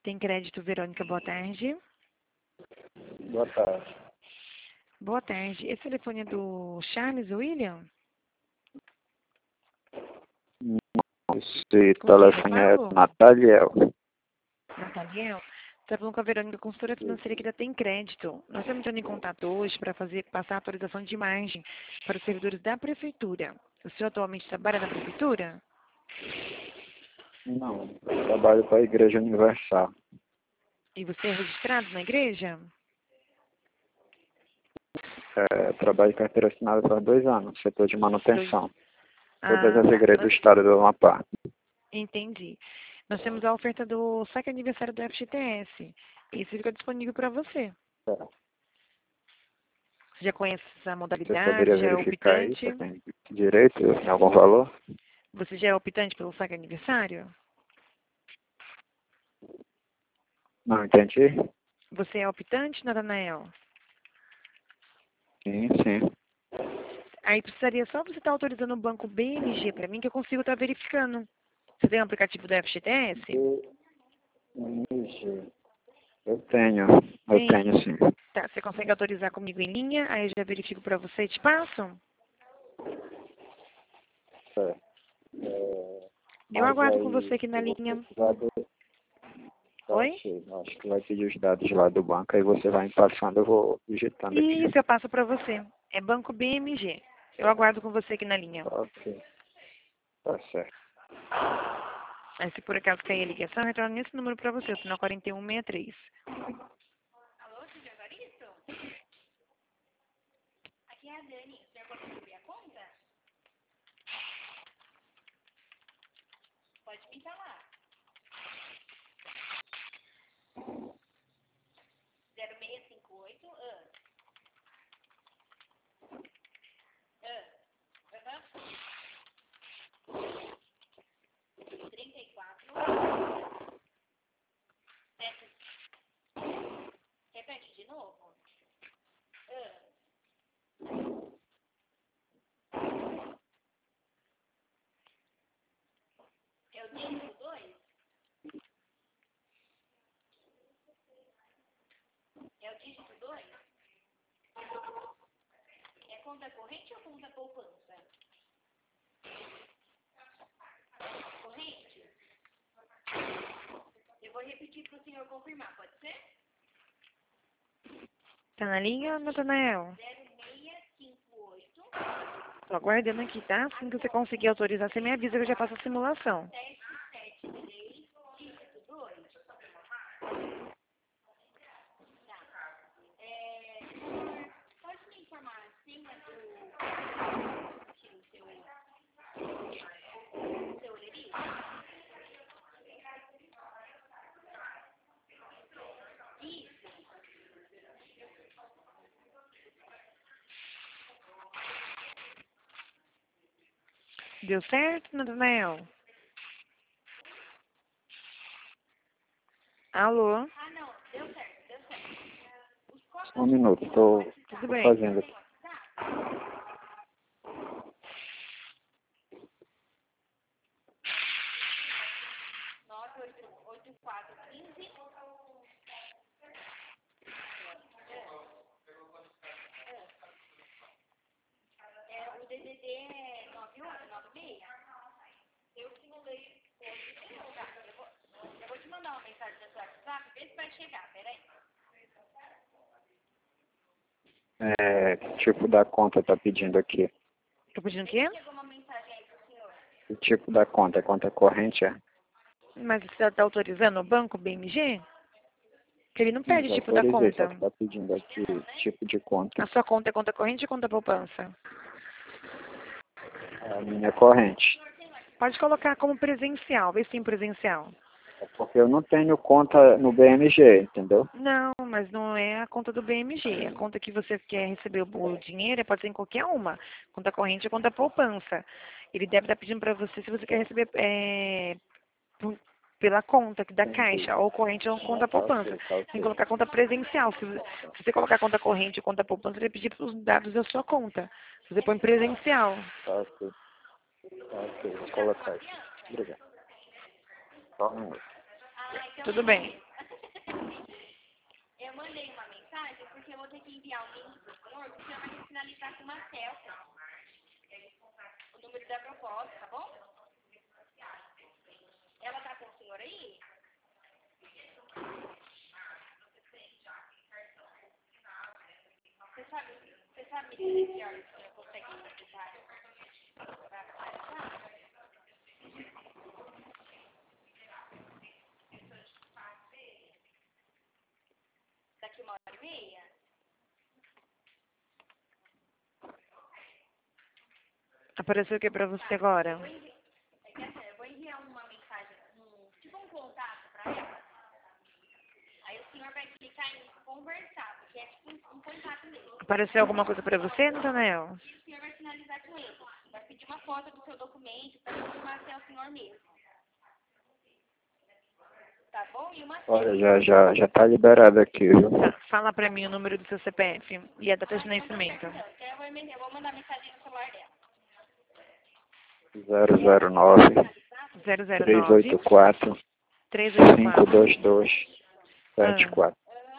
Tem Crédito, Verônica, boa tarde. Boa tarde. Boa tarde. Esse telefone é do Charles William? Esse Com quem eu telefone é falo? do Nataliel. Nataliel? Está falando com a Verônica, consultora financeira que da Tem Crédito. Nós estamos entrando em contato hoje para passar a atualização de imagem para os servidores da Prefeitura. O senhor atualmente trabalha na Prefeitura? Não, eu trabalho para a Igreja Universal. E você é registrado na igreja? Trabalho em carteira assinada faz 2 anos, setor de manutenção. Todas Ah, as tá. igrejas do estado do Amapá. Entendi. Nós temos a oferta do saque aniversário do FGTS. Isso fica disponível para você. É. Você já conhece essa Você modalidade? poderia Já é verificar optante? isso? Tem direito em algum valor? Você já é optante pelo saque aniversário? Não entendi? Você é optante, Natanael? Sim, sim. Aí precisaria só você estar autorizando o banco BMG para mim que eu consigo estar verificando. Você tem um aplicativo do FGTS? Eu tenho Tem. sim. Tá, você consegue autorizar comigo em linha? Aí eu já verifico para você e te passo? É. Eu Mas aguardo com aí você aqui na eu vou linha. precisar do... Oi? Acho que vai pedir os dados lá do banco, aí você vai me passando, eu vou digitando aqui. Isso, eu passo para você. É Banco BMG. Eu aguardo com você aqui na linha. Ok, tá certo. Aí se por acaso cair a ligação, retorno nesse número para você, o sinal 4163. Alô, senhor Evaristo? Aqui é a Dani. O senhor pode subir a conta? Pode pintar lá. 0658. Aham. 34. Repete de novo. É o dígito 2? É o dígito 2? É conta corrente ou conta poupança? Corrente? Eu vou repetir para o senhor confirmar, pode ser? Tá na linha, Natanael? 0658. Tô aguardando aqui, tá? Assim que você conseguir autorizar, você me avisa que eu já faço a simulação. 773, dígito 2. Tá. Pode me informar a senha do seu Lerito? Isso. Deu certo, Natanael? Alô? Ah, não. Deu certo, deu certo. Um minuto, estou Tudo bem. fazendo aqui. 98415. O DDD é 9896? Eu simulei hoje. Eu vou te mandar uma mensagem no seu WhatsApp, vê se vai chegar, peraí. Que tipo da conta tá pedindo aqui? Tô pedindo o quê? O tipo da conta, é conta corrente, é? Mas você está autorizando o banco BMG? Que ele não Sim, pede já tipo da autorizei, só conta. que tá pedindo aqui tipo de conta. A sua conta é conta corrente ou conta poupança? A minha corrente. Pode colocar como presencial, vê se tem presencial. É porque eu não tenho conta no BMG, entendeu? Não, mas não é a conta do BMG. A conta que você quer receber o dinheiro pode ser em qualquer uma. Conta corrente ou conta poupança. Ele deve estar pedindo para você se você quer receber pela conta da Caixa, ou corrente ou conta poupança. Tem que colocar conta presencial. Se você colocar conta corrente ou conta poupança, ele vai pedir os dados da sua conta. Você põe presencial. Tá ok. Tá ok, vou colocar aqui. Obrigado. Só um minuto. Tudo bem. vou ter que enviar um link pro senhor, que o senhor vai finalizar com uma selfie. O número da proposta, tá bom? Ela tá com o senhor aí? Você sabe me dizer que horas o senhor consegue finalizar? Daqui 1h30? Apareceu o que pra você agora? Eu vou enviar uma mensagem, tipo um contato pra ela. Aí o senhor vai clicar em conversar, porque é tipo um contato mesmo. Apareceu alguma coisa pra você, Nathanael? E o senhor vai finalizar com ele. Vai pedir uma foto do seu documento para confirmar se é o senhor mesmo. Tá bom? E uma Olha, já tá liberado aqui, viu? Tá, fala pra mim o número do seu CPF e a data de nascimento. Eu vou mandar mensagem no celular dela. 009 009 384 384 522 74.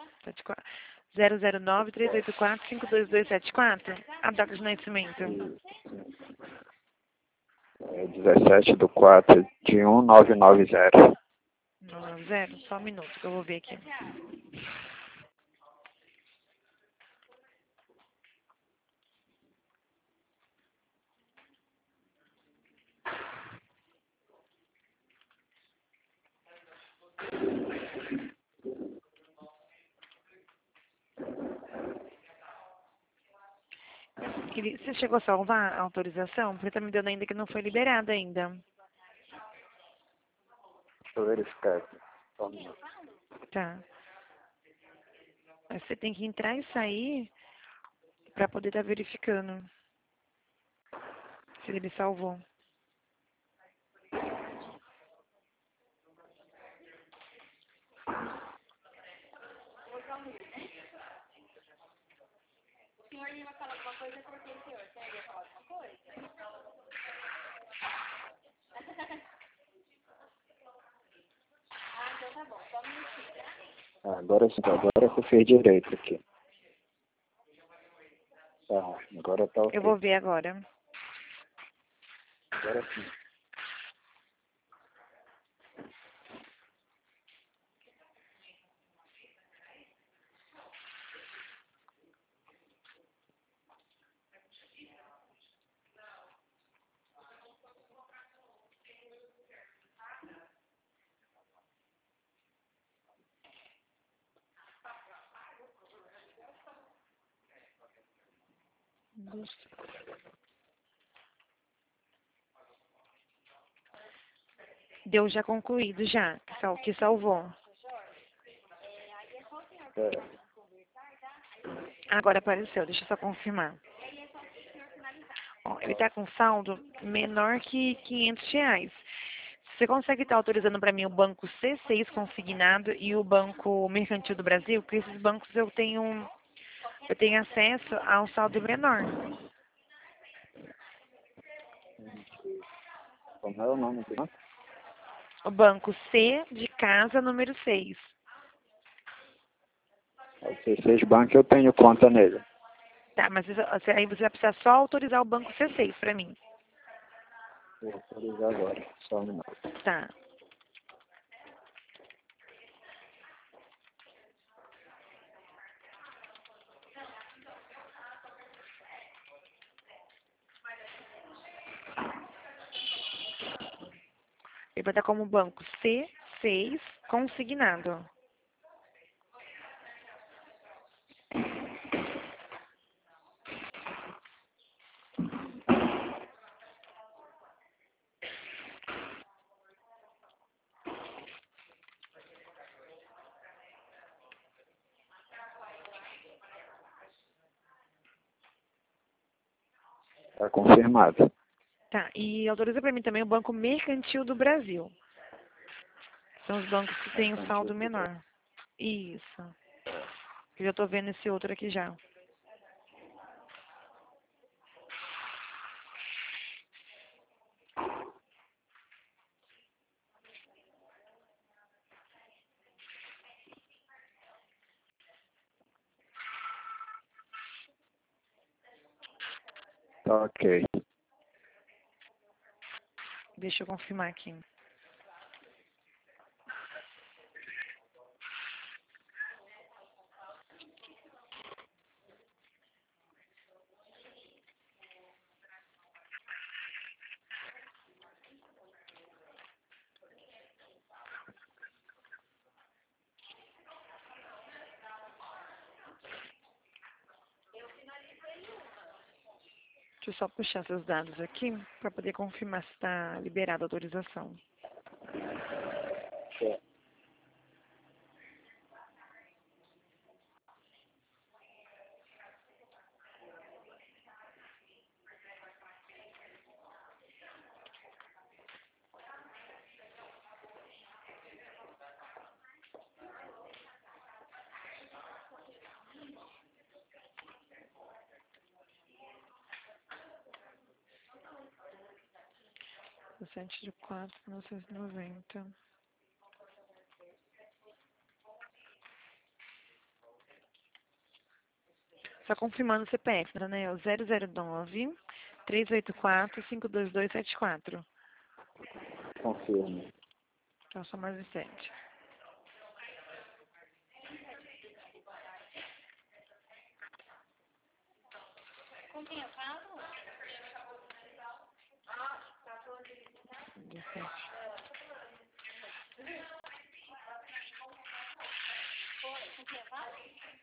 009 384 52274. A data de nascimento. É 17/4 de 1990. 0, só um minuto que eu vou ver aqui. Você chegou a salvar a autorização? Porque tá me dando ainda que não foi liberada ainda. Deixa eu verificar aqui. Só um minuto. Tá. Mas você tem que entrar e sair pra poder estar verificando se ele salvou. O senhor ia falar alguma coisa, eu cortei o senhor. O senhor ia falar alguma coisa? Ah, então tá bom. Só um minutinho, tá? Agora sim, agora eu fiz direito aqui. Tá, agora tá ok. Eu vou ver agora. Agora sim. Deu já concluído já, que salvou. É, Agora apareceu, deixa eu só confirmar. Ó, ele tá com saldo menor que R$ 500. Você consegue estar autorizando para mim o banco C6 consignado e o Banco Mercantil do Brasil? Porque esses bancos eu tenho acesso ao saldo menor. como é o nome do banco? O banco C de casa número 6. O C6 Bank eu tenho conta nele. Tá, mas aí você vai precisar só autorizar o banco C6 para mim. Vou autorizar agora, só um minuto. Tá. Ele vai estar como banco C6 consignado. Tá confirmado. Tá, e autoriza para mim também o Banco Mercantil do Brasil. São os bancos que têm o saldo menor. Isso. Eu já tô vendo esse outro aqui já. Tá ok. Deixa eu confirmar aqui. Deixa eu só puxar seus dados aqui para poder confirmar se está liberada a autorização. Certo. Sete de 4.990. Só confirmando o CPF, né? É o 009-384-52274. Confirmo. Então, só mais os 7. Com quem eu falo? 17. Com quem eu falo?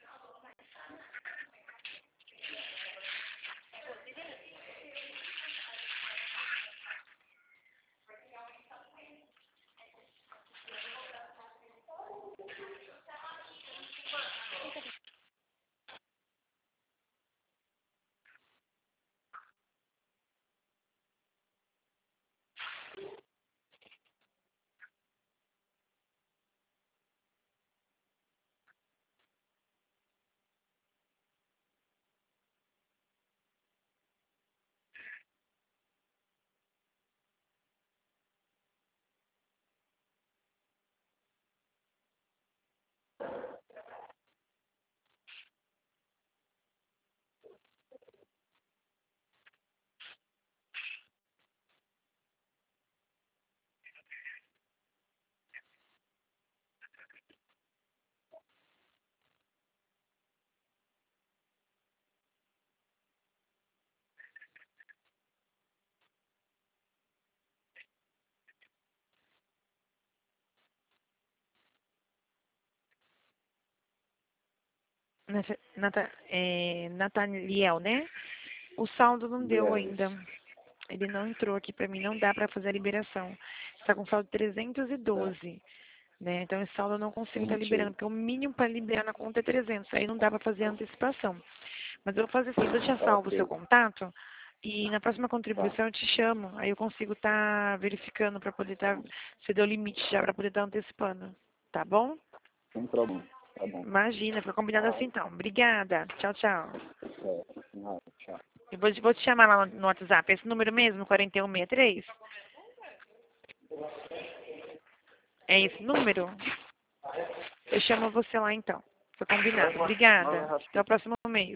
Nataniel, né? O saldo não deu Yes. ainda. Ele não entrou aqui para mim, não dá para fazer a liberação. Está com saldo 312, né? Então esse saldo eu não consigo estar liberando, Entendi. porque o mínimo para liberar na conta é 300. Aí não dá para fazer a antecipação. Mas eu vou fazer assim, eu já Tá salvo o seu ok. contato e na próxima Tá. contribuição eu te chamo. Aí eu consigo estar verificando para poder estar, se deu limite já para poder estar antecipando. Tá bom? Sem problema. Tá bom. Imagina, foi combinado assim então. Obrigada. Tchau, tchau. Certo. Nada. Tchau. Eu vou te chamar lá no WhatsApp. Esse número mesmo, 4163? É esse número? Eu chamo você lá então. Foi combinado. Obrigada. Até o próximo mês.